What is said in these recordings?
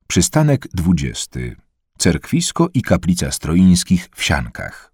Przystanek 20. Cerkwisko i kaplica Stroińskich w Siankach.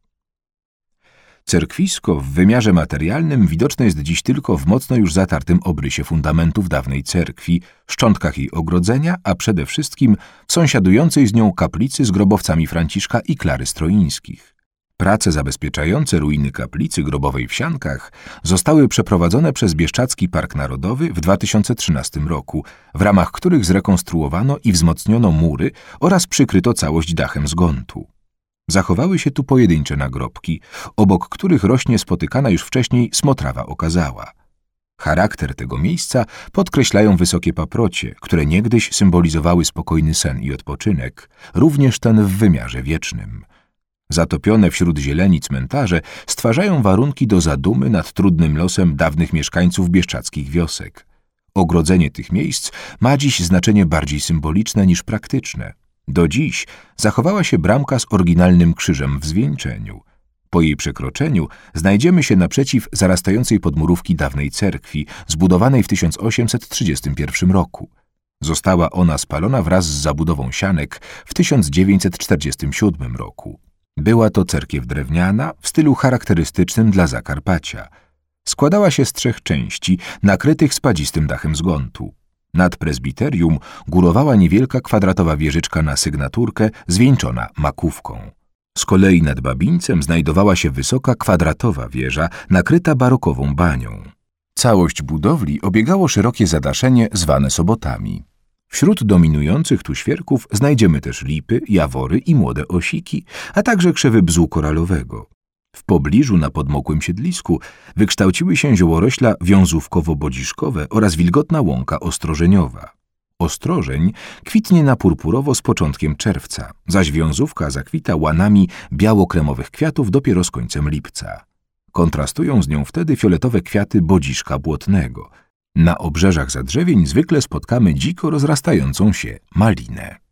Cerkwisko w wymiarze materialnym widoczne jest dziś tylko w mocno już zatartym obrysie fundamentów dawnej cerkwi, szczątkach jej ogrodzenia, a przede wszystkim w sąsiadującej z nią kaplicy z grobowcami Franciszka i Klary Stroińskich. Prace zabezpieczające ruiny kaplicy grobowej w Siankach zostały przeprowadzone przez Bieszczadzki Park Narodowy w 2013 roku, w ramach których zrekonstruowano i wzmocniono mury oraz przykryto całość dachem zgontu. Zachowały się tu pojedyncze nagrobki, obok których rośnie spotykana już wcześniej smotrawa okazała. Charakter tego miejsca podkreślają wysokie paprocie, które niegdyś symbolizowały spokojny sen i odpoczynek, również ten w wymiarze wiecznym. Zatopione wśród zieleni cmentarze stwarzają warunki do zadumy nad trudnym losem dawnych mieszkańców bieszczadzkich wiosek. Ogrodzenie tych miejsc ma dziś znaczenie bardziej symboliczne niż praktyczne. Do dziś zachowała się bramka z oryginalnym krzyżem w zwieńczeniu. Po jej przekroczeniu znajdziemy się naprzeciw zarastającej podmurówki dawnej cerkwi, zbudowanej w 1831 roku. Została ona spalona wraz z zabudową sianek w 1947 roku. Była to cerkiew drewniana w stylu charakterystycznym dla Zakarpacia. Składała się z 3 części, nakrytych spadzistym dachem zgontu. Nad prezbiterium górowała niewielka kwadratowa wieżyczka na sygnaturkę, zwieńczona makówką. Z kolei nad babińcem znajdowała się wysoka kwadratowa wieża, nakryta barokową banią. Całość budowli obiegało szerokie zadaszenie zwane sobotami. Wśród dominujących tu świerków znajdziemy też lipy, jawory i młode osiki, a także krzewy bzu koralowego. W pobliżu na podmokłym siedlisku wykształciły się ziołorośla wiązówkowo-bodziszkowe oraz wilgotna łąka ostrożeniowa. Ostrożeń kwitnie na purpurowo z początkiem czerwca, zaś wiązówka zakwita łanami biało-kremowych kwiatów dopiero z końcem lipca. Kontrastują z nią wtedy fioletowe kwiaty bodziszka błotnego. Na obrzeżach zadrzewień zwykle spotkamy dziko rozrastającą się malinę.